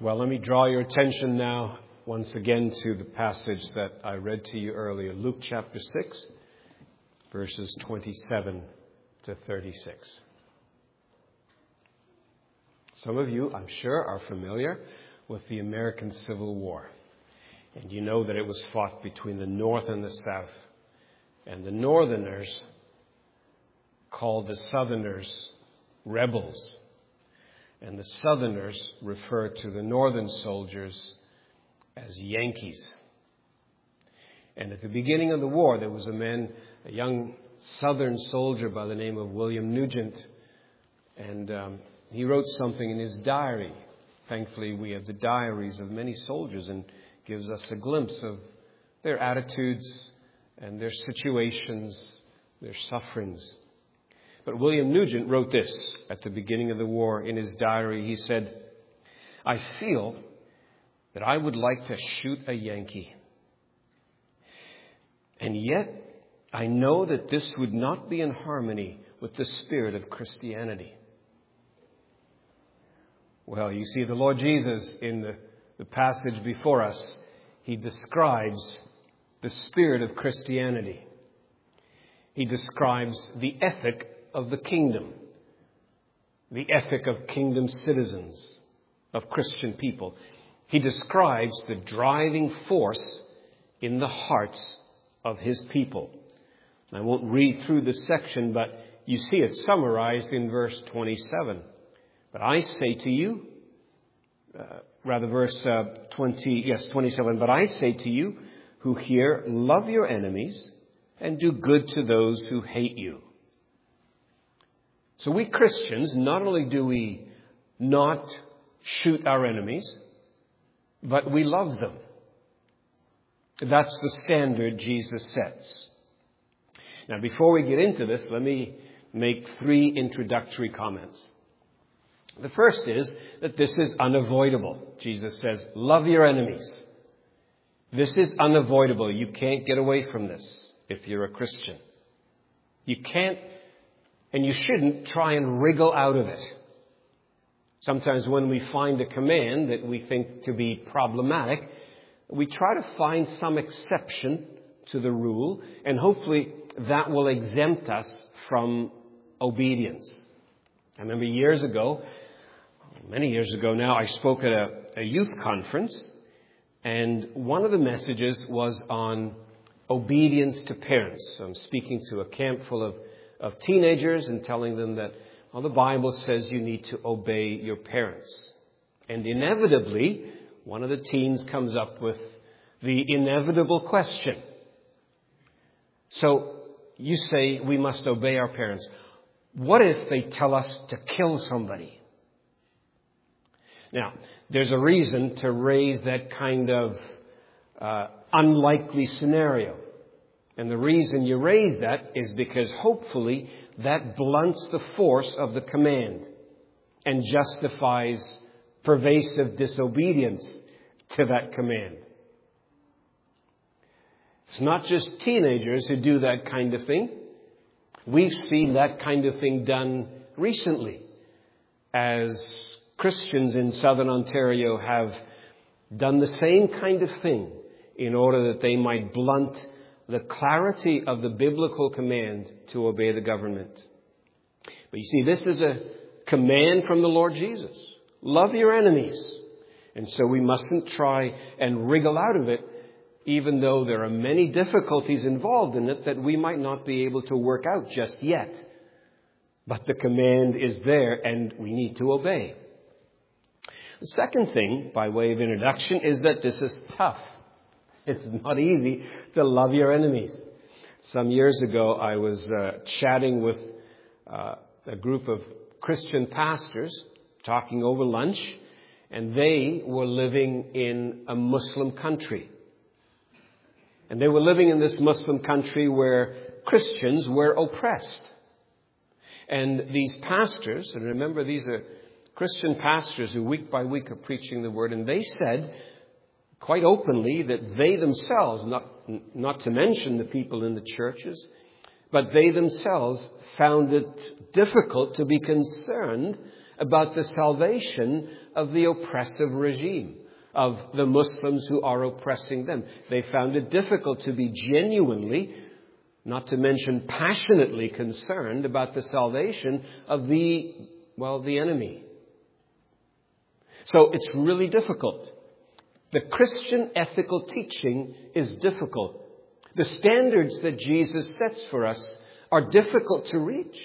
Well, let me draw your attention now once again to the passage that I read to you earlier, Luke chapter 6, verses 27 to 36. Some of you, I'm sure, are familiar with the American Civil War. And you know that it was fought between the North and the South. And the Northerners called the Southerners rebels. And the Southerners referred to the Northern soldiers as Yankees. And at the beginning of the war, there was a young Southern soldier by the name of William Nugent. And he wrote something in his diary. Thankfully, we have the diaries of many soldiers, and gives us a glimpse of their attitudes and their situations, their sufferings. But William Nugent wrote this at the beginning of the war in his diary. He said, "I feel that I would like to shoot a Yankee. And yet I know that this would not be in harmony with the spirit of Christianity." Well, you see, the Lord Jesus in the passage before us, he describes the spirit of Christianity. He describes the ethic of the kingdom, the ethic of kingdom citizens, of Christian people. He describes the driving force in the hearts of his people. I won't read through this section, but you see it summarized in verse 27. But I say to you, verse 27. But I say to you who hear, love your enemies and do good to those who hate you. So we Christians, not only do we not shoot our enemies, but we love them. That's the standard Jesus sets. Now, before we get into this, let me make 3 introductory comments. The first is that this is unavoidable. Jesus says, love your enemies. This is unavoidable. You can't get away from this if you're a Christian. You can't, and you shouldn't try and wriggle out of it. Sometimes when we find a command that we think to be problematic, we try to find some exception to the rule, and hopefully that will exempt us from obedience. I remember many years ago now, I spoke at a youth conference, and one of the messages was on obedience to parents. So I'm speaking to a camp full of teenagers and telling them that, well, the Bible says you need to obey your parents. And inevitably, one of the teens comes up with the inevitable question. So you say we must obey our parents. What if they tell us to kill somebody? Now, there's a reason to raise that kind of unlikely scenario. And the reason you raise that is because hopefully that blunts the force of the command and justifies pervasive disobedience to that command. It's not just teenagers who do that kind of thing. We've seen that kind of thing done recently as Christians in Southern Ontario have done the same kind of thing in order that they might blunt the clarity of the biblical command to obey the government. But you see, this is a command from the Lord Jesus. Love your enemies. And so we mustn't try and wriggle out of it, even though there are many difficulties involved in it that we might not be able to work out just yet. But the command is there and we need to obey. The second thing, by way of introduction, is that this is tough. It's not easy to love your enemies. Some years ago, I was chatting with a group of Christian pastors, talking over lunch, and they were living in a Muslim country. And they were living in this Muslim country where Christians were oppressed. And these pastors, and remember these are Christian pastors who week by week are preaching the word, and they said quite openly that they themselves, not to mention the people in the churches, but they themselves found it difficult to be concerned about the salvation of the oppressive regime, of the Muslims who are oppressing them. They found it difficult to be genuinely, not to mention passionately, concerned about the salvation of the enemy. So it's really difficult. The Christian ethical teaching is difficult. The standards that Jesus sets for us are difficult to reach.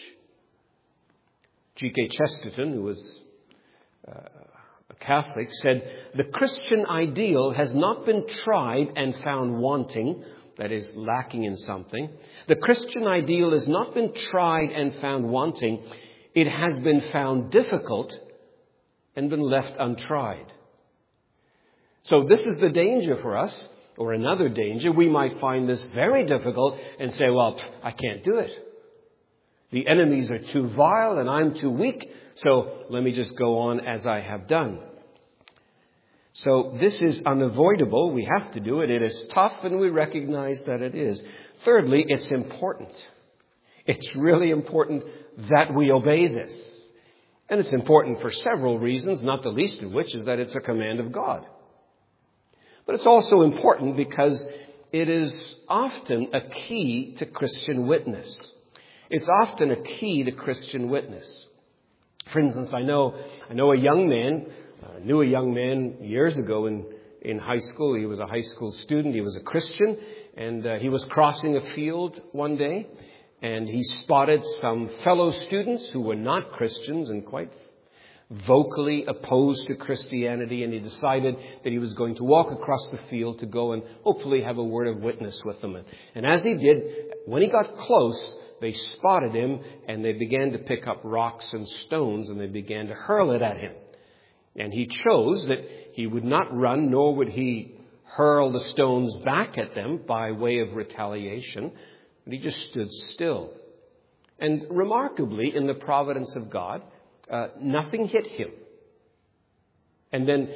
G.K. Chesterton, who was a Catholic, said, "The Christian ideal has not been tried and found wanting," that is, lacking in something. "The Christian ideal has not been tried and found wanting. It has been found difficult and been left untried." So this is the danger for us, or another danger. We might find this very difficult and say, well, I can't do it. The enemies are too vile and I'm too weak, so let me just go on as I have done. So this is unavoidable. We have to do it. It is tough, and we recognize that it is. Thirdly, it's important. It's really important that we obey this. And it's important for several reasons, not the least of which is that it's a command of God. But it's also important because it is often a key to Christian witness. It's often a key to Christian witness. For instance, I knew a young man years ago in high school. He was a high school student. He was a Christian, and he was crossing a field one day, and he spotted some fellow students who were not Christians and quite vocally opposed to Christianity, and he decided that he was going to walk across the field to go and hopefully have a word of witness with them. And as he did, when he got close, they spotted him, and they began to pick up rocks and stones, and they began to hurl it at him. And he chose that he would not run, nor would he hurl the stones back at them by way of retaliation. And he just stood still. And remarkably, in the providence of God, nothing hit him. And then,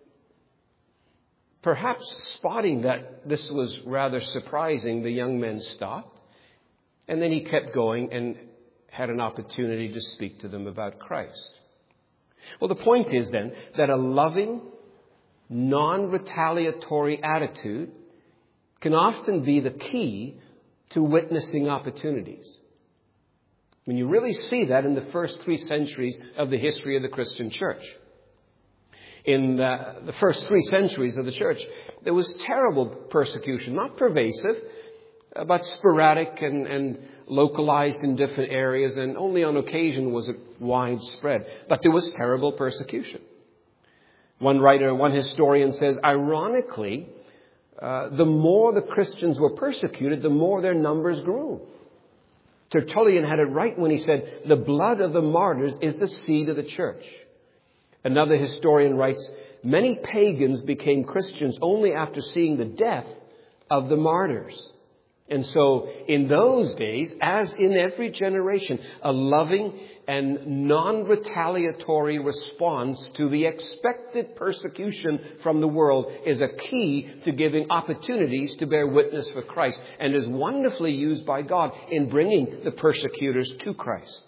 perhaps spotting that this was rather surprising, the young man stopped. And then he kept going and had an opportunity to speak to them about Christ. Well, the point is then that a loving, non-retaliatory attitude can often be the key to witnessing opportunities. When you really see that in the first 3 centuries of the history of the Christian church. In the first 3 centuries of the church, there was terrible persecution, not pervasive, but sporadic and localized in different areas, and only on occasion was it widespread. But there was terrible persecution. One historian says, ironically, the more the Christians were persecuted, the more their numbers grew. Tertullian had it right when he said, the blood of the martyrs is the seed of the church. Another historian writes, many pagans became Christians only after seeing the death of the martyrs. And so in those days, as in every generation, a loving and non-retaliatory response to the expected persecution from the world is a key to giving opportunities to bear witness for Christ, and is wonderfully used by God in bringing the persecutors to Christ.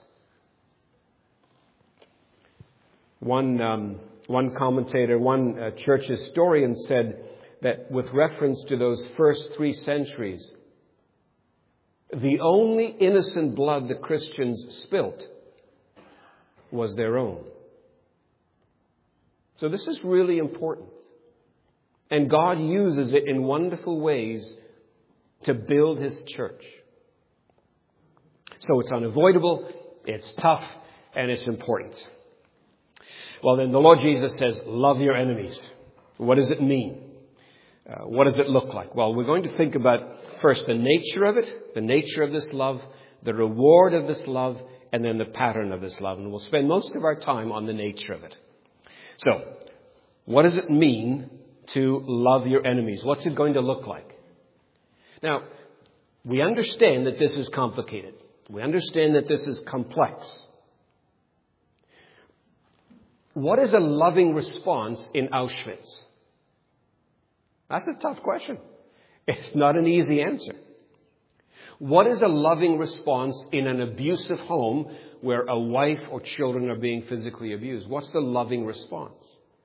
One commentator, one church historian said that with reference to those first 3 centuries, the only innocent blood the Christians spilt was their own. So this is really important. And God uses it in wonderful ways to build His church. So it's unavoidable, it's tough, and it's important. Well, then the Lord Jesus says, love your enemies. What does it mean? What does it look like? Well, we're going to think about first the nature of it, the nature of this love, the reward of this love, and then the pattern of this love. And we'll spend most of our time on the nature of it. So, what does it mean to love your enemies? What's it going to look like? Now, we understand that this is complicated. We understand that this is complex. What is a loving response in Auschwitz? That's a tough question. It's not an easy answer. What is a loving response in an abusive home where a wife or children are being physically abused? What's the loving response?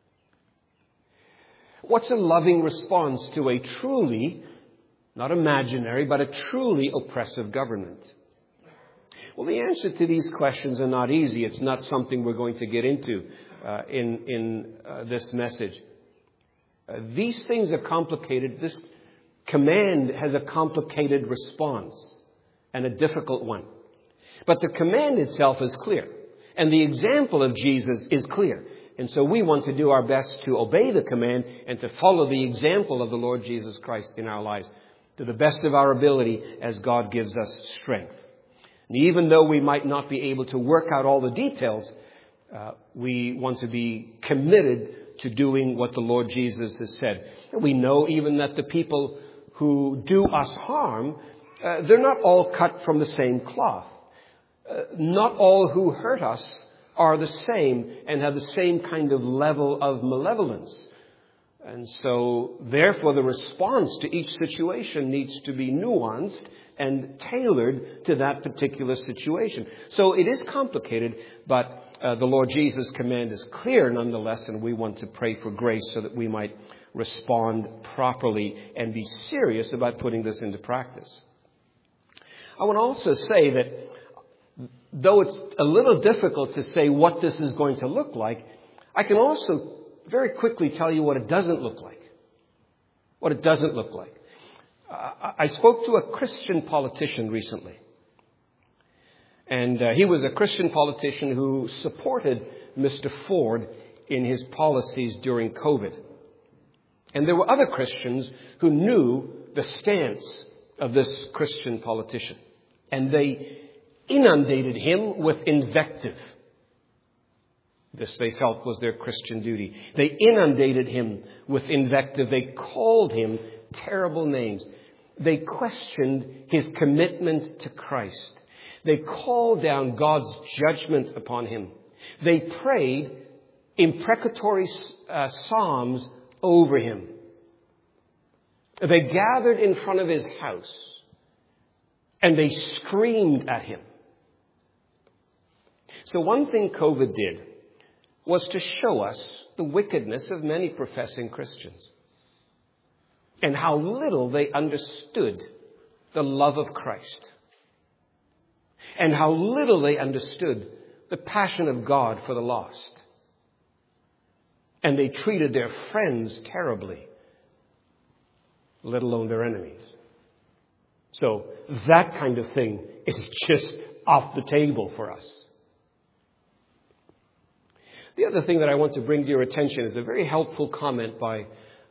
What's a loving response to a truly, not imaginary, but a truly oppressive government? Well, the answer to these questions are not easy. It's not something we're going to get into in this message. These things are complicated. This command has a complicated response and a difficult one. But the command itself is clear. And the example of Jesus is clear. And so we want to do our best to obey the command and to follow the example of the Lord Jesus Christ in our lives to the best of our ability as God gives us strength. And even though we might not be able to work out all the details, we want to be committed to doing what the Lord Jesus has said. And we know even that the people who do us harm, they're not all cut from the same cloth. Not all who hurt us are the same and have the same kind of level of malevolence. And so, therefore, the response to each situation needs to be nuanced and tailored to that particular situation. So it is complicated, but the Lord Jesus' command is clear nonetheless, and we want to pray for grace so that we might respond properly and be serious about putting this into practice. I want to also say that though it's a little difficult to say what this is going to look like, I can also very quickly tell you what it doesn't look like. What it doesn't look like. I spoke to a Christian politician recently. And he was a Christian politician who supported Mr. Ford in his policies during COVID. And there were other Christians who knew the stance of this Christian politician. And they inundated him with invective. This, they felt, was their Christian duty. They inundated him with invective. They called him terrible names. They questioned his commitment to Christ. They called down God's judgment upon him. They prayed imprecatory psalms over him. They gathered in front of his house and they screamed at him. So one thing COVID did was to show us the wickedness of many professing Christians and how little they understood the love of Christ and how little they understood the passion of God for the lost. And they treated their friends terribly, let alone their enemies. So that kind of thing is just off the table for us. The other thing that I want to bring to your attention is a very helpful comment by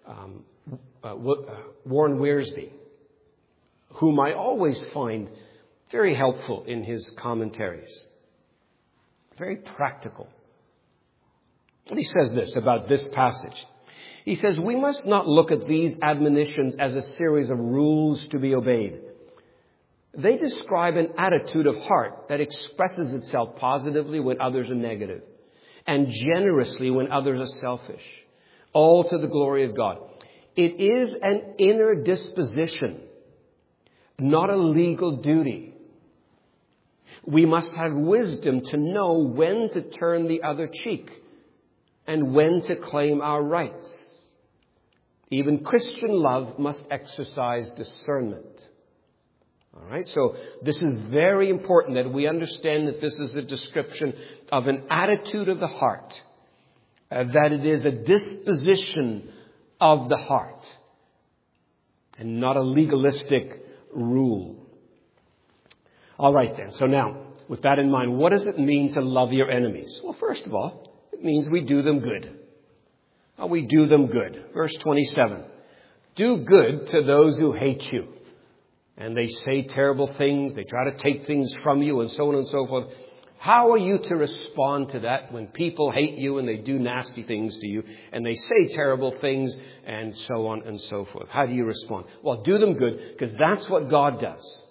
Warren Wiersbe, whom I always find very helpful in his commentaries. Very practical. And he says this about this passage. He says, we must not look at these admonitions as a series of rules to be obeyed. They describe an attitude of heart that expresses itself positively when others are negative, and generously when others are selfish, all to the glory of God. It is an inner disposition, not a legal duty. We must have wisdom to know when to turn the other cheek and when to claim our rights. Even Christian love must exercise discernment. All right, so this is very important that we understand that this is a description of an attitude of the heart, that it is a disposition of the heart and not a legalistic rule. All right then, so now, with that in mind, what does it mean to love your enemies? Well, first of all, it means we do them good. We do them good. Verse 27, do good to those who hate you. And they say terrible things. They try to take things from you and so on and so forth. How are you to respond to that when people hate you and they do nasty things to you and they say terrible things and so on and so forth? How do you respond? Well, do them good because that's what God does.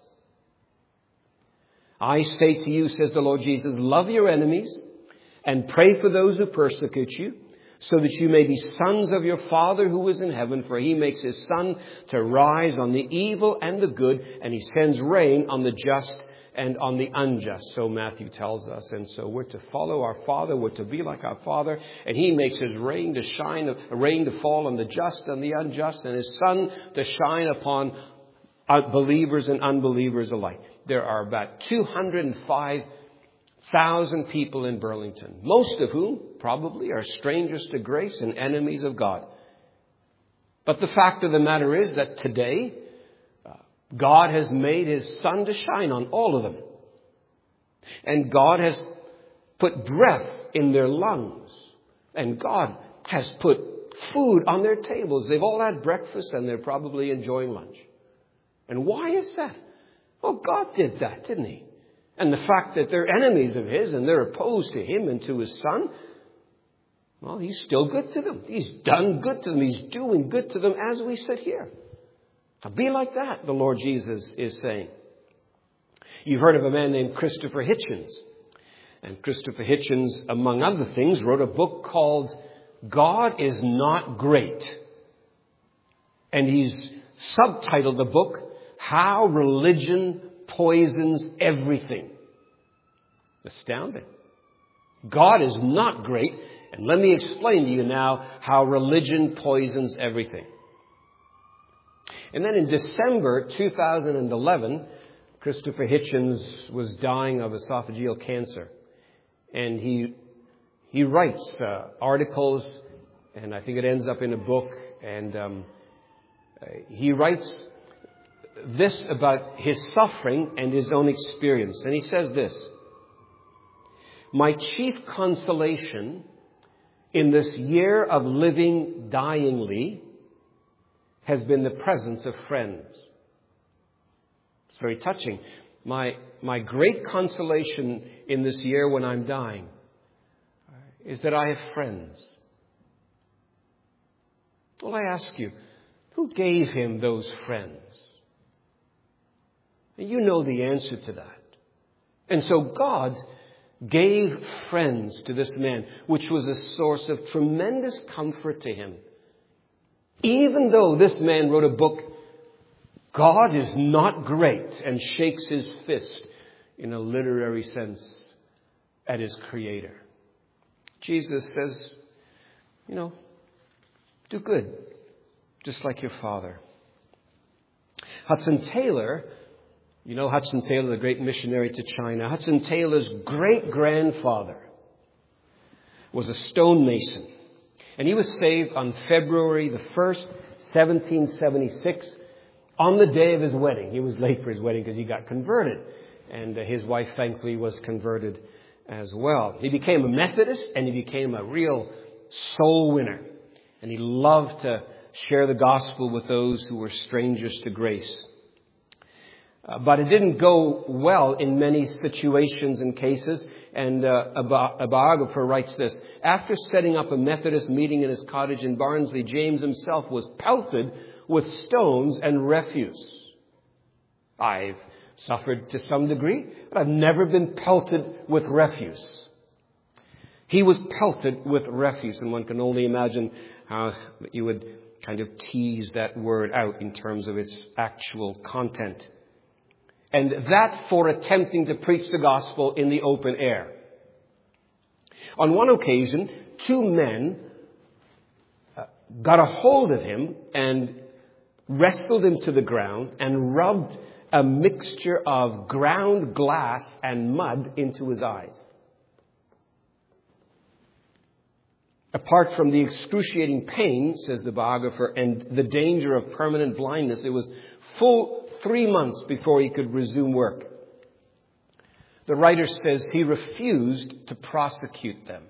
I say to you, says the Lord Jesus, love your enemies and pray for those who persecute you so that you may be sons of your Father who is in heaven, for he makes his sun to rise on the evil and the good, and he sends rain on the just and on the unjust. So Matthew tells us. And so we're to follow our Father, we're to be like our Father, and he makes his rain to shine, rain to fall on the just and the unjust, and his sun to shine upon believers and unbelievers alike. There are about 205,000 people in Burlington, most of whom probably are strangers to grace and enemies of God. But the fact of the matter is that today, God has made his sun to shine on all of them. And God has put breath in their lungs. And God has put food on their tables. They've all had breakfast and they're probably enjoying lunch. And why is that? Well, God did that, didn't he? And the fact that they're enemies of his and they're opposed to him and to his son, well, he's still good to them. He's done good to them. He's doing good to them as we sit here. Now, be like that, the Lord Jesus is saying. You've heard of a man named Christopher Hitchens. And Christopher Hitchens, among other things, wrote a book called God is Not Great. And he's subtitled the book, How Religion Poisons Everything. Astounding. God is not great. And let me explain to you now how religion poisons everything. And then in December 2011, Christopher Hitchens was dying of esophageal cancer. And he writes articles, and I think it ends up in a book. And he writes this about his suffering and his own experience. And he says this: my chief consolation in this year of living dyingly has been the presence of friends. It's very touching. My great consolation in this year when I'm dying is that I have friends. Well, I ask you, who gave him those friends? And you know the answer to that. And so God gave friends to this man, which was a source of tremendous comfort to him. Even though this man wrote a book, God is Not Great, and shakes his fist in a literary sense at his creator. Jesus says, do good, just like your Father. Hudson Taylor, Hudson Taylor, the great missionary to China. Hudson Taylor's great-grandfather was a stonemason. And he was saved on February the 1st, 1776, on the day of his wedding. He was late for his wedding because he got converted. And his wife, thankfully, was converted as well. He became a Methodist, and he became a real soul winner. And he loved to share the gospel with those who were strangers to grace. But it didn't go well in many situations and cases. And a biographer writes this: after setting up a Methodist meeting in his cottage in Barnsley, James himself was pelted with stones and refuse. I've suffered to some degree, but I've never been pelted with refuse. He was pelted with refuse, and one can only imagine how you would kind of tease that word out in terms of its actual content. And that for attempting to preach the gospel in the open air. On one occasion, two men got a hold of him and wrestled him to the ground and rubbed a mixture of ground glass and mud into his eyes. Apart from the excruciating pain, says the biographer, and the danger of permanent blindness, it was full 3 months before he could resume work. The writer says he refused to prosecute them.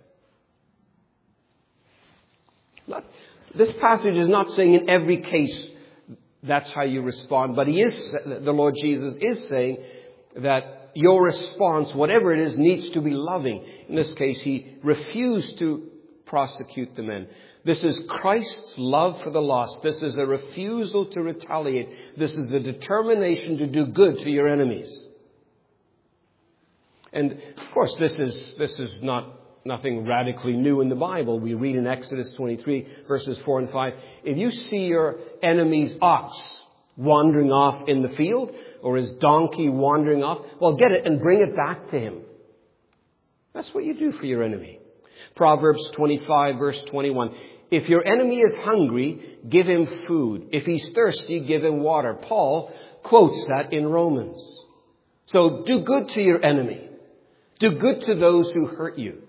This passage is not saying in every case that's how you respond, but the Lord Jesus is saying that your response, whatever it is, needs to be loving. In this case, he refused to prosecute the men. This is Christ's love for the lost. This is a refusal to retaliate. This is a determination to do good to your enemies. And of course, this is not nothing radically new in the Bible. We read in Exodus 23, verses 4 and 5, if you see your enemy's ox wandering off in the field, or his donkey wandering off, well, get it and bring it back to him. That's what you do for your enemy. Proverbs 25, verse 21. If your enemy is hungry, give him food. If he's thirsty, give him water. Paul quotes that in Romans. So do good to your enemy. Do good to those who hurt you.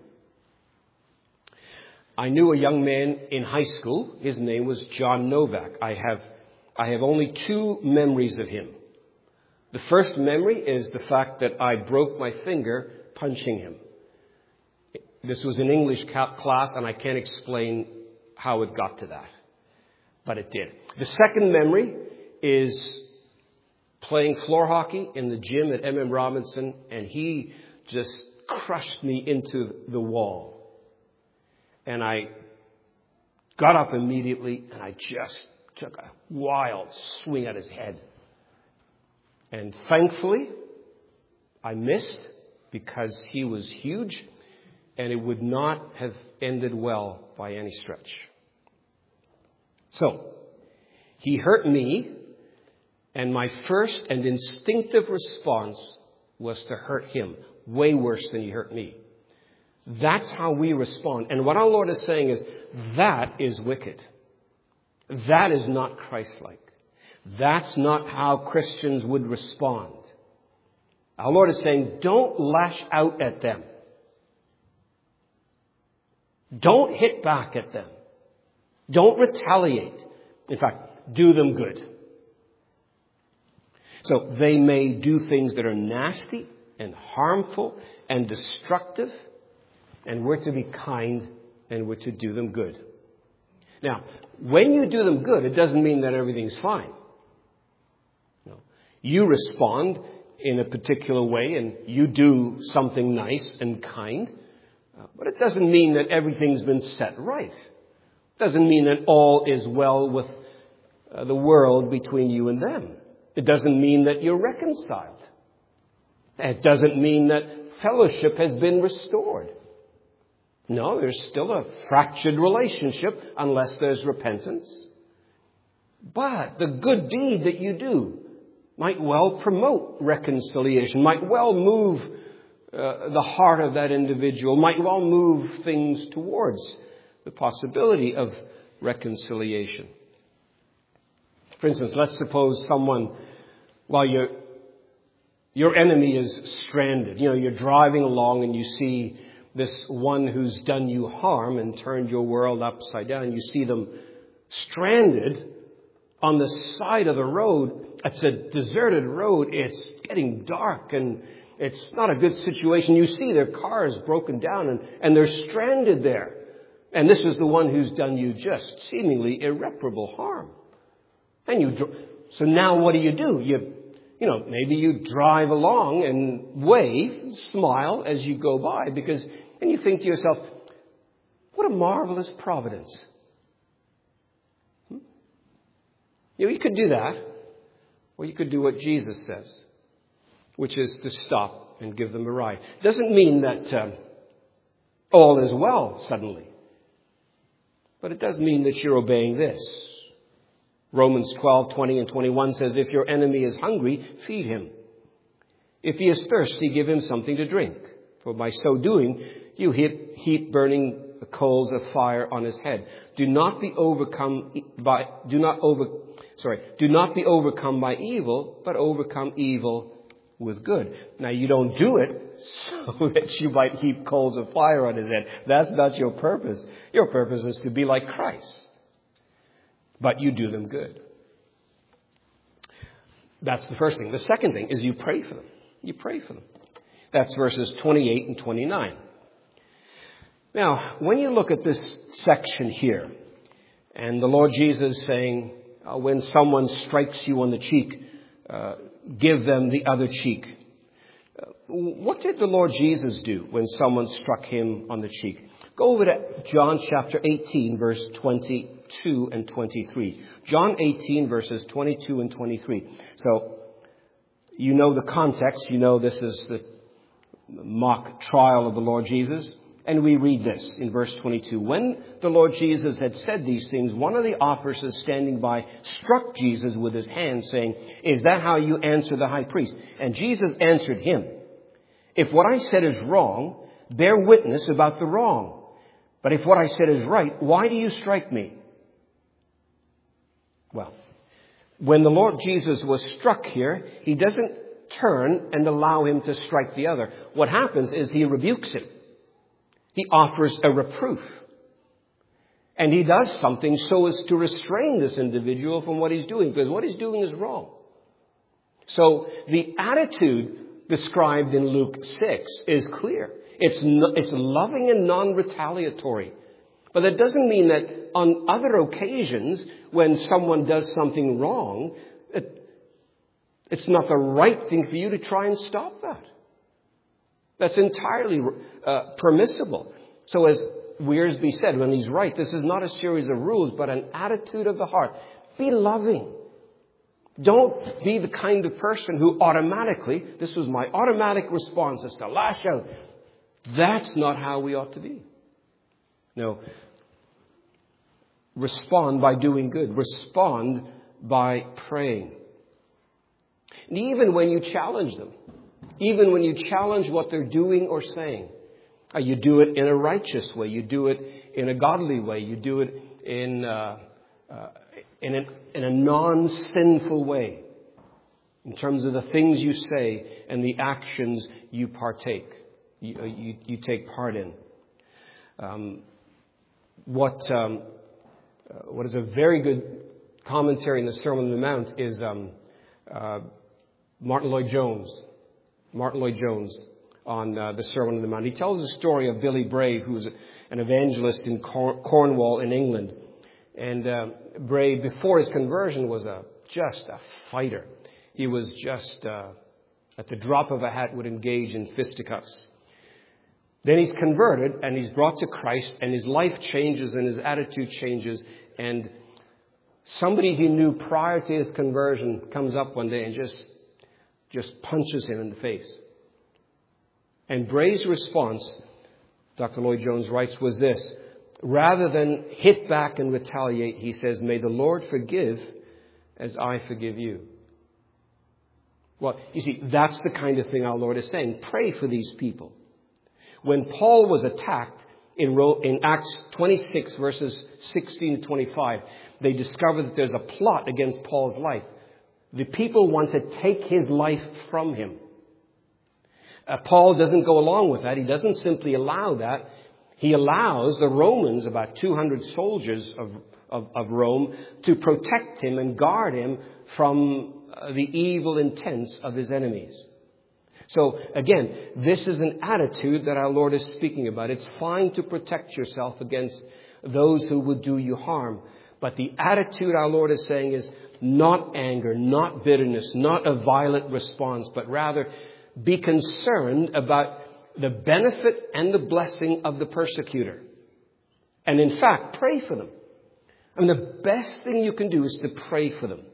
I knew a young man in high school. His name was John Novak. I have only two memories of him. The first memory is the fact that I broke my finger punching him. This was an English class, and I can't explain how it got to that. But it did. The second memory is playing floor hockey in the gym at M.M. Robinson, and he just crushed me into the wall. And I got up immediately, and I just took a wild swing at his head. And thankfully, I missed because he was huge, and it would not have ended well by any stretch. So, he hurt me, and my first and instinctive response was to hurt him, way worse than he hurt me. That's how we respond. And what our Lord is saying is, that is wicked. That is not Christ-like. That's not how Christians would respond. Our Lord is saying, don't lash out at them. Don't hit back at them. Don't retaliate. In fact, do them good. So they may do things that are nasty and harmful and destructive, and we're to be kind and we're to do them good. Now, when you do them good, it doesn't mean that everything's fine. You respond in a particular way and you do something nice and kind, but it doesn't mean that everything's been set right. It doesn't mean that all is well with the world between you and them. It doesn't mean that you're reconciled. It doesn't mean that fellowship has been restored. No, there's still a fractured relationship unless there's repentance. But the good deed that you do might well promote reconciliation, might well move the heart of that individual, might well move things towards the possibility of reconciliation. For instance, let's suppose someone, while your enemy is stranded, you're driving along and you see this one who's done you harm and turned your world upside down. You see them stranded on the side of the road. It's a deserted road. It's getting dark and it's not a good situation. You see their car is broken down and they're stranded there. And this is the one who's done you just seemingly irreparable harm. And so now what do? Maybe you drive along and wave, smile as you go by and you think to yourself, what a marvelous providence. You could do that, or you could do what Jesus says, which is to stop and give them a ride. Doesn't mean that all is well suddenly, but it does mean that you're obeying this. Romans 12:20 and 21 says, if your enemy is hungry, feed him. If he is thirsty, give him something to drink. For by so doing, you heap burning coals of fire on his head. Do not be overcome by evil, but overcome evil with good. Now, you don't do it so that you might heap coals of fire on his head. That's not your purpose. Your purpose is to be like Christ. But you do them good. That's the first thing. The second thing is you pray for them. You pray for them. That's verses 28 and 29. Now, when you look at this section here, and the Lord Jesus saying, when someone strikes you on the cheek, give them the other cheek. What did the Lord Jesus do when someone struck him on the cheek? Go over to John chapter 18, verse 22 and 23. John 18, verses 22 and 23. So, you know the context. You know this is the mock trial of the Lord Jesus. And we read this in verse 22. When the Lord Jesus had said these things, one of the officers standing by struck Jesus with his hand, saying, "Is that how you answer the high priest?" And Jesus answered him, "If what I said is wrong, bear witness about the wrong. But if what I said is right, why do you strike me?" Well, when the Lord Jesus was struck here, he doesn't turn and allow him to strike the other. What happens is he rebukes him. He offers a reproof. And he does something so as to restrain this individual from what he's doing, because what he's doing is wrong. So the attitude described in Luke 6 is clear. It's loving and non-retaliatory. But that doesn't mean that on other occasions, when someone does something wrong, it's not the right thing for you to try and stop that. That's entirely permissible. So as Wiersbe said, when he's right, this is not a series of rules, but an attitude of the heart. Be loving. Don't be the kind of person who automatically, this was my automatic response, is to lash out. That's not how we ought to be. No. Respond by doing good. Respond by praying. And even when you challenge them, even when you challenge what they're doing or saying, you do it in a righteous way. You do it in a godly way. You do it in a non-sinful way in terms of the things you say and the actions you partake. You take part in. What is a very good commentary in the Sermon on the Mount is Martin Lloyd-Jones on the Sermon on the Mount. He tells the story of Billy Bray, who's an evangelist in Cornwall in England. And Bray, before his conversion, was just a fighter. He was just, at the drop of a hat, would engage in fisticuffs. Then he's converted and he's brought to Christ, and his life changes and his attitude changes. And somebody he knew prior to his conversion comes up one day and just punches him in the face. And Bray's response, Dr. Lloyd-Jones writes, was this: rather than hit back and retaliate, he says, "May the Lord forgive as I forgive you." Well, you see, that's the kind of thing our Lord is saying. Pray for these people. When Paul was attacked in Acts 26, verses 16 to 25, they discovered that there's a plot against Paul's life. The people want to take his life from him. Paul doesn't go along with that. He doesn't simply allow that. He allows the Romans, about 200 soldiers of Rome, to protect him and guard him from the evil intents of his enemies. So again, this is an attitude that our Lord is speaking about. It's fine to protect yourself against those who would do you harm. But the attitude our Lord is saying is not anger, not bitterness, not a violent response, but rather be concerned about the benefit and the blessing of the persecutor. And in fact, pray for them. I mean, the best thing you can do is to pray for them.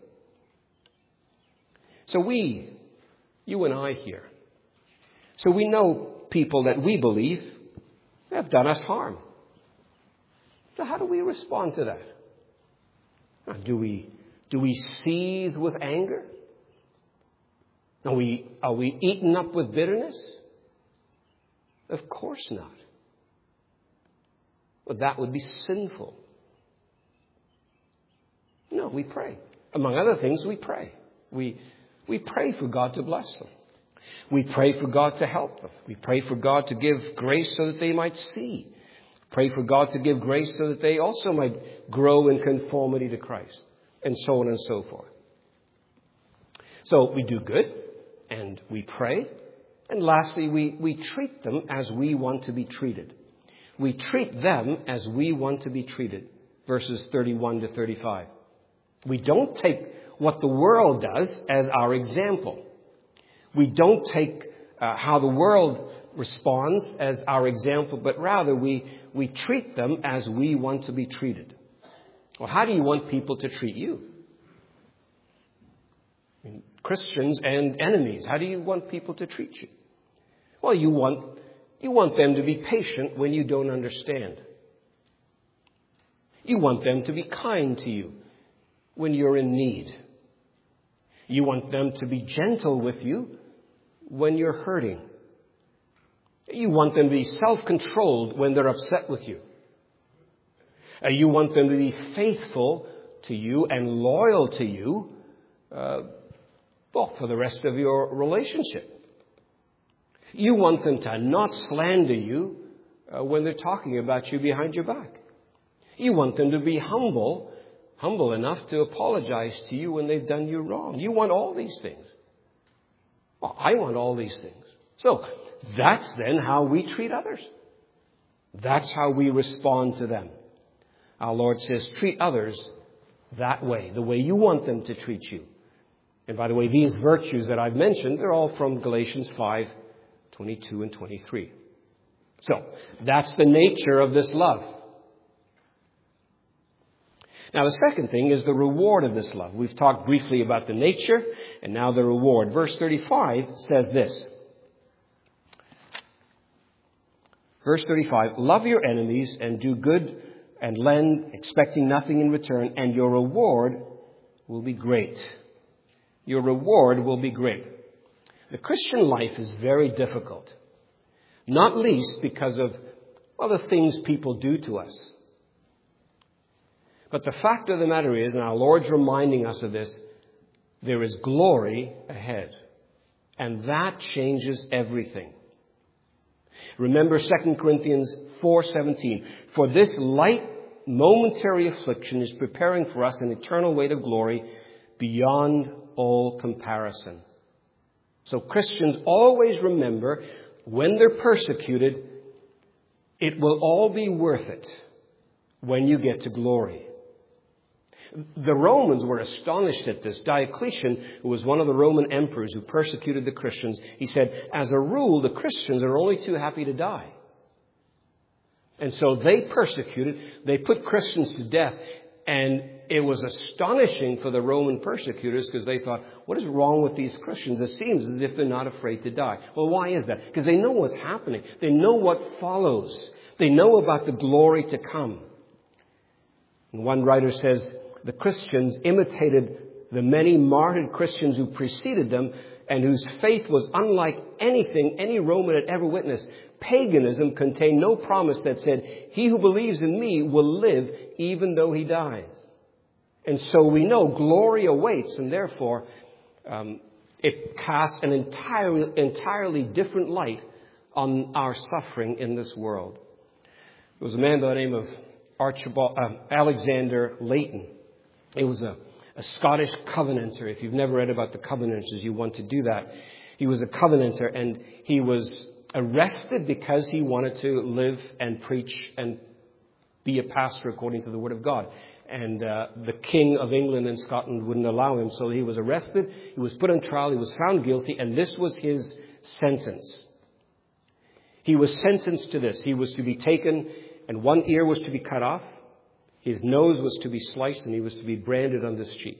So you and I here, so we know people that we believe have done us harm. So how do we respond to that? Do we seethe with anger? Are we eaten up with bitterness? Of course not. But that would be sinful. No, we pray. Among other things, we pray. We pray for God to bless them. We pray for God to help them. We pray for God to give grace so that they might see. Pray for God to give grace so that they also might grow in conformity to Christ. And so on and so forth. So we do good and we pray. And lastly, we treat them as we want to be treated. We treat them as we want to be treated. Verses 31 to 35. We don't take what the world does as our example. We don't take how the world responds as our example, but rather we treat them as we want to be treated. Well, how do you want people to treat you? I mean, Christians and enemies, how do you want people to treat you? Well, you want You want them to be patient when you don't understand. You want them to be kind to you when you're in need. You want them to be gentle with you when you're hurting. You want them to be self-controlled when they're upset with you. You want them to be faithful to you and loyal to you, for the rest of your relationship. You want them to not slander you when they're talking about you behind your back. You want them to be humble enough to apologize to you when they've done you wrong. You want all these things. Well, I want all these things. So that's then how we treat others. That's how we respond to them. Our Lord says, treat others that way, the way you want them to treat you. And by the way, these virtues that I've mentioned, they're all from Galatians 5:22 and 23. So that's the nature of this love. Now, the second thing is the reward of this love. We've talked briefly about the nature, and now the reward. Verse 35 says this. Verse 35, love your enemies and do good and lend, expecting nothing in return, and your reward will be great. Your reward will be great. The Christian life is very difficult, not least because of, the things people do to us. But the fact of the matter is, and our Lord's reminding us of this, there is glory ahead. And that changes everything. Remember 2 Corinthians 4:17. For this light momentary affliction is preparing for us an eternal weight of glory beyond all comparison. So Christians always remember, when they're persecuted, it will all be worth it when you get to glory. The Romans were astonished at this. Diocletian, who was one of the Roman emperors who persecuted the Christians, he said, as a rule, the Christians are only too happy to die. And so they persecuted, they put Christians to death. And it was astonishing for the Roman persecutors because they thought, what is wrong with these Christians? It seems as if they're not afraid to die. Well, why is that? Because they know what's happening. They know what follows. They know about the glory to come. And one writer says, the Christians imitated the many martyred Christians who preceded them and whose faith was unlike anything any Roman had ever witnessed. Paganism contained no promise that said, he who believes in me will live even though he dies. And so we know glory awaits, and therefore it casts an entirely different light on our suffering in this world. There was a man by the name of Alexander Leighton. He was a Scottish Covenanter. If you've never read about the Covenanters, you want to do that. He was a Covenanter, and he was arrested because he wanted to live and preach and be a pastor according to the Word of God. And the King of England and Scotland wouldn't allow him. So he was arrested, he was put on trial, he was found guilty, and this was his sentence. He was sentenced to this. He was to be taken, and one ear was to be cut off. His nose was to be sliced, and he was to be branded on this cheek.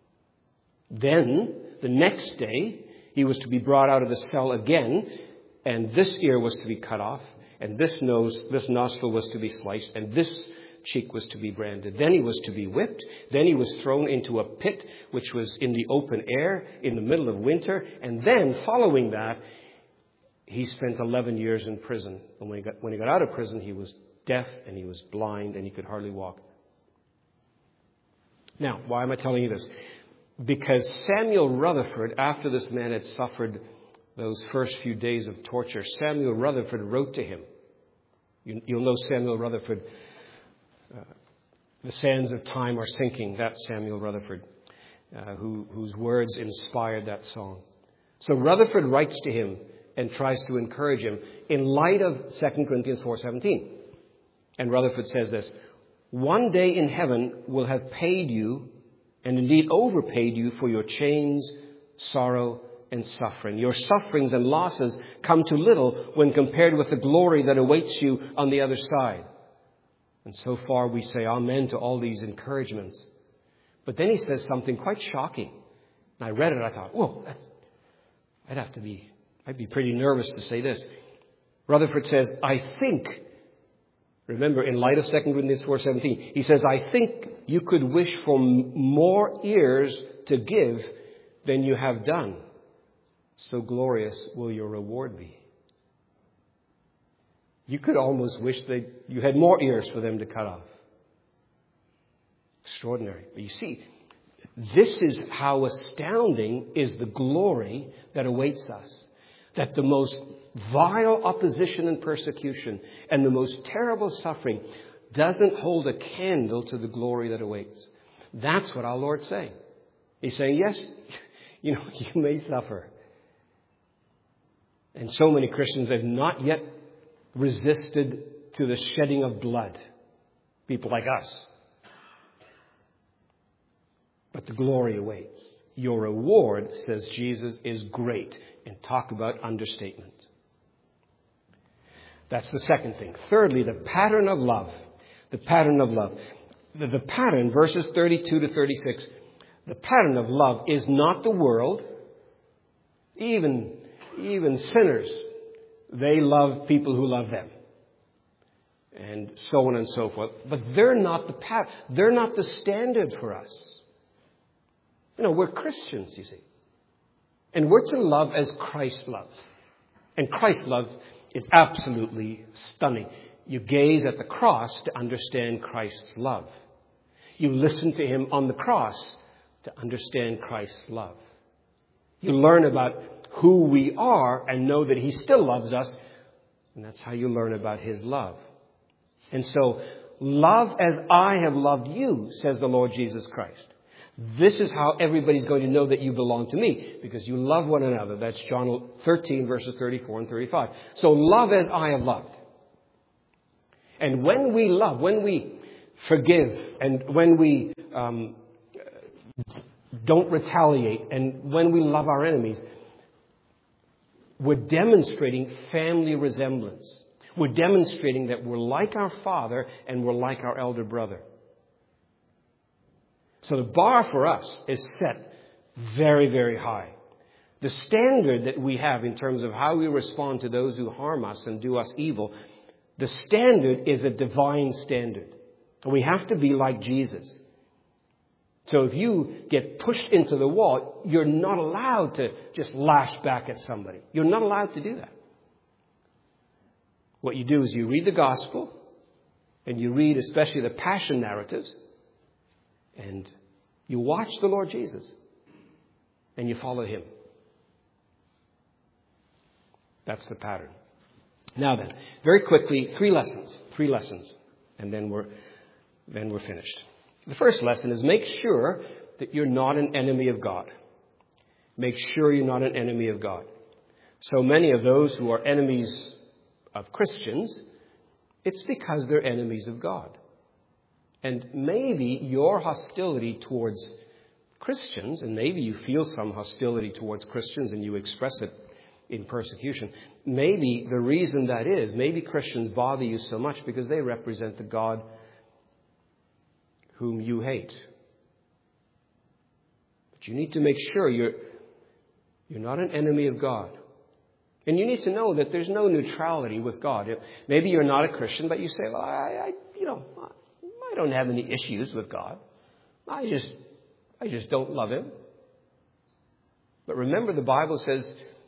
Then, the next day, he was to be brought out of the cell again, and this ear was to be cut off, and this nostril was to be sliced, and this cheek was to be branded. Then he was to be whipped. Then he was thrown into a pit, which was in the open air in the middle of winter. And then, following that, he spent 11 years in prison. And when he got out of prison, he was deaf and he was blind and he could hardly walk. Now, why am I telling you this? Because Samuel Rutherford, after this man had suffered those first few days of torture, Samuel Rutherford wrote to him. You'll know Samuel Rutherford. The sands of time are sinking. That's Samuel Rutherford, whose words inspired that song. So Rutherford writes to him and tries to encourage him in light of 2 Corinthians 4:17. And Rutherford says this, one day in heaven will have paid you, and indeed overpaid you, for your chains, sorrow, and suffering. Your sufferings and losses come to little when compared with the glory that awaits you on the other side. And so far we say amen to all these encouragements. But then he says something quite shocking. And I read it, I thought, whoa, I'd be pretty nervous to say this. Rutherford says, I think, remember in light of 2 Corinthians 4:17, he says, I think you could wish for more ears to give than you have done. So glorious will your reward be. You could almost wish that you had more ears for them to cut off. Extraordinary. But you see, this is how astounding is the glory that awaits us. That the most vile opposition and persecution and the most terrible suffering doesn't hold a candle to the glory that awaits. That's what our Lord's saying. He's saying, yes, you may suffer. And so many Christians have not yet resisted to the shedding of blood. People like us. But the glory awaits. Your reward, says Jesus, is great. And talk about understatement. That's the second thing. Thirdly, the pattern of love. The pattern of love. The pattern, verses 32 to 36, the pattern of love is not the world. Even sinners, they love people who love them. And so on and so forth. But they're not they're not the standard for us. We're Christians, you see. And we're to love as Christ loves. And Christ's love is absolutely stunning. You gaze at the cross to understand Christ's love. You listen to him on the cross to understand Christ's love. You learn about who we are and know that he still loves us. And that's how you learn about his love. And so, love as I have loved you, says the Lord Jesus Christ. This is how everybody's going to know that you belong to me, because you love one another. That's John 13, verses 34 and 35. So love as I have loved. And when we love, when we forgive, and when we don't retaliate, and when we love our enemies, we're demonstrating family resemblance. We're demonstrating that we're like our father and we're like our elder brother. So the bar for us is set very, very high. The standard that we have in terms of how we respond to those who harm us and do us evil, the standard is a divine standard. And we have to be like Jesus. So if you get pushed into the wall, you're not allowed to just lash back at somebody. You're not allowed to do that. What you do is you read the gospel, and you read especially the passion narratives, and you watch the Lord Jesus, and you follow him. That's the pattern. Now then, very quickly, three lessons, and then we're finished. The first lesson is make sure that you're not an enemy of God. Make sure you're not an enemy of God. So many of those who are enemies of Christians, it's because they're enemies of God. And maybe your hostility towards Christians, and maybe you feel some hostility towards Christians and you express it in persecution, maybe the reason that is, maybe Christians bother you so much because they represent the God whom you hate. But you need to make sure you're not an enemy of God. And you need to know that there's no neutrality with God. Maybe you're not a Christian, but you say, well, I don't have any issues with God. I just don't love him. But remember, the Bible says,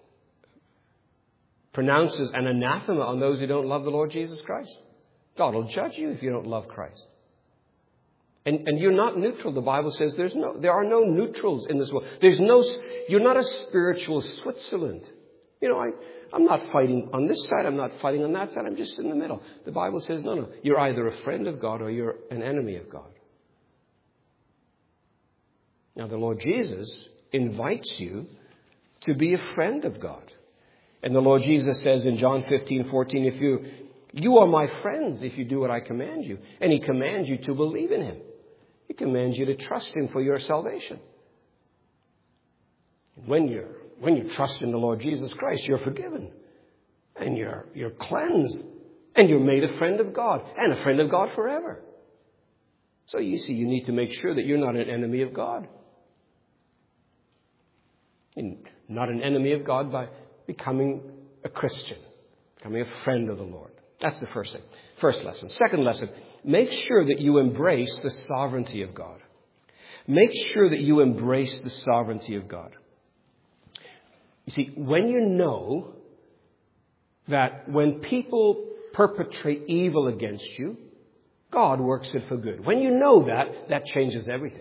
pronounces an anathema on those who don't love the Lord Jesus Christ. God will judge you if you don't love Christ. And you're not neutral. The Bible says there are no neutrals in this world. You're not a spiritual Switzerland. I'm not fighting on this side. I'm not fighting on that side. I'm just in the middle. The Bible says, no. You're either a friend of God or you're an enemy of God. Now, the Lord Jesus invites you to be a friend of God. And the Lord Jesus says in John 15:14, you are my friends if you do what I command you. And he commands you to believe in him. He commands you to trust him for your salvation. And when you trust in the Lord Jesus Christ, you're forgiven. And you're cleansed. And you're made a friend of God. And a friend of God forever. So you see, you need to make sure that you're not an enemy of God. And not an enemy of God by becoming a Christian. becoming a friend of the Lord. That's the first thing. First lesson. Second lesson, make sure that you embrace the sovereignty of God. Make sure that you embrace the sovereignty of God. You see, when you know that when people perpetrate evil against you, God works it for good. When you know that, that changes everything.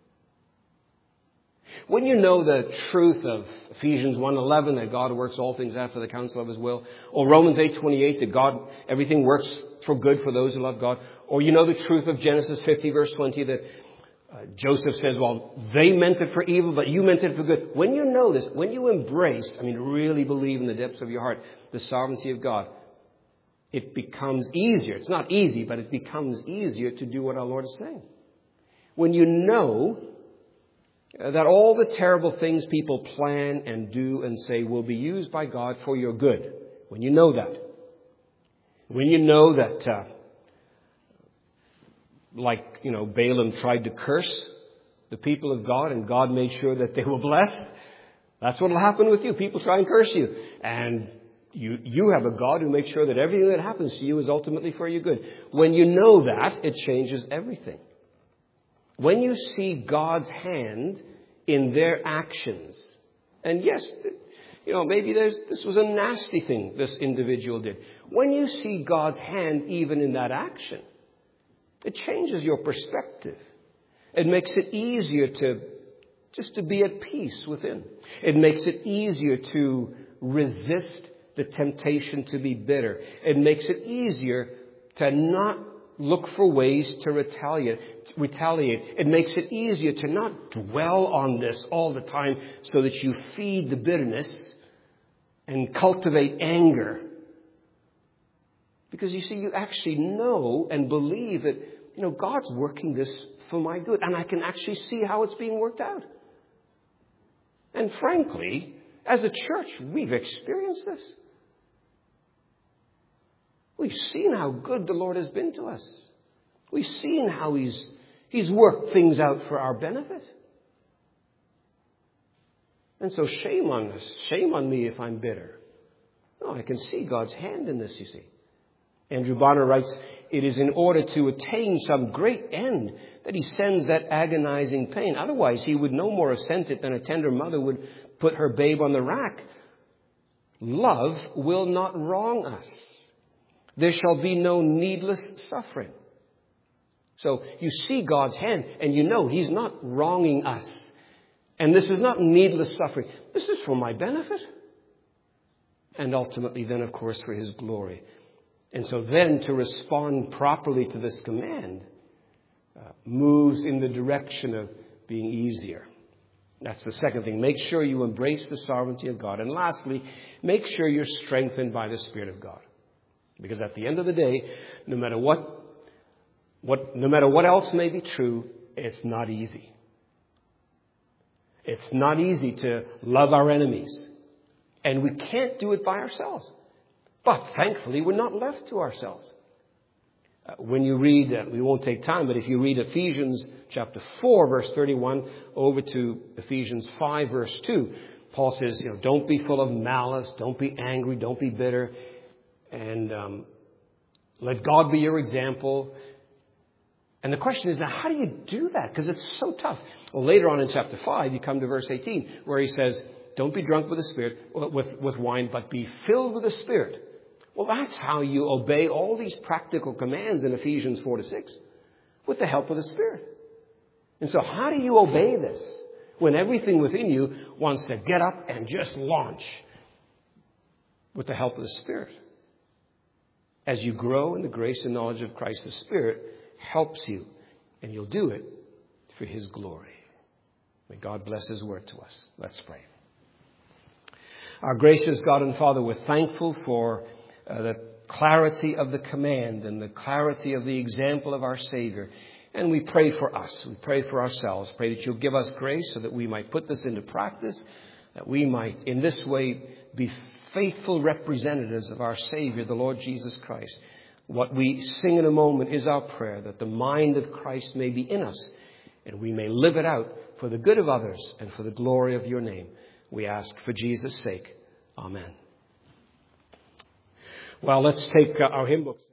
When you know the truth of Ephesians 1:11, that God works all things after the counsel of His will, or Romans 8:28, that everything works for good for those who love God, or you know the truth of Genesis 50 verse 20, that Joseph says, well, they meant it for evil, but you meant it for good. When you know this, when you embrace, really believe in the depths of your heart, the sovereignty of God, it becomes easier. It's not easy, but it becomes easier to do what our Lord is saying. When you know that all the terrible things people plan and do and say will be used by God for your good. When you know that. When you know that, Balaam tried to curse the people of God and God made sure that they were blessed. That's what will happen with you. People try and curse you. And you have a God who makes sure that everything that happens to you is ultimately for your good. When you know that, it changes everything. When you see God's hand in their actions, and yes, maybe this was a nasty thing this individual did. When you see God's hand even in that action, it changes your perspective. It makes it easier to be at peace within. It makes it easier to resist the temptation to be bitter. It makes it easier to not look for ways to retaliate. It makes it easier to not dwell on this all the time so that you feed the bitterness and cultivate anger. Because you see, you actually know and believe that, God's working this for my good. And I can actually see how it's being worked out. And frankly, as a church, we've experienced this. We've seen how good the Lord has been to us. We've seen how He's worked things out for our benefit. And so shame on us. Shame on me if I'm bitter. No, I can see God's hand in this, you see. Andrew Bonner writes, it is in order to attain some great end that He sends that agonizing pain. Otherwise, He would no more have sent it than a tender mother would put her babe on the rack. Love will not wrong us. There shall be no needless suffering. So you see God's hand and you know He's not wronging us. And this is not needless suffering. This is for my benefit. And ultimately then, of course, for His glory. And so then to respond properly to this command moves in the direction of being easier. That's the second thing. Make sure you embrace the sovereignty of God. And lastly, make sure you're strengthened by the Spirit of God. Because at the end of the day, no matter what else may be true, it's not easy. It's not easy to love our enemies. And we can't do it by ourselves. But thankfully, we're not left to ourselves. When you read, we won't take time, but if you read Ephesians chapter 4, verse 31, over to Ephesians 5, verse 2, Paul says, don't be full of malice, don't be angry, don't be bitter, and let God be your example. And the question is, now, how do you do that? Because it's so tough. Well, later on in chapter 5, you come to verse 18, where he says, don't be drunk with the Spirit, with wine, but be filled with the Spirit. Well, that's how you obey all these practical commands in Ephesians 4 to 6, with the help of the Spirit. And so how do you obey this when everything within you wants to get up and just launch? With the help of the Spirit. As you grow in the grace and knowledge of Christ, the Spirit helps you, and you'll do it for His glory. May God bless His word to us. Let's pray. Our gracious God and Father, we're thankful for the clarity of the command and the clarity of the example of our Savior. And we pray for us. We pray for ourselves. Pray that you'll give us grace so that we might put this into practice, that we might in this way be faithful representatives of our Savior, the Lord Jesus Christ. What we sing in a moment is our prayer, that the mind of Christ may be in us and we may live it out for the good of others and for the glory of your name. We ask for Jesus' sake. Amen. Well, let's take our hymn books.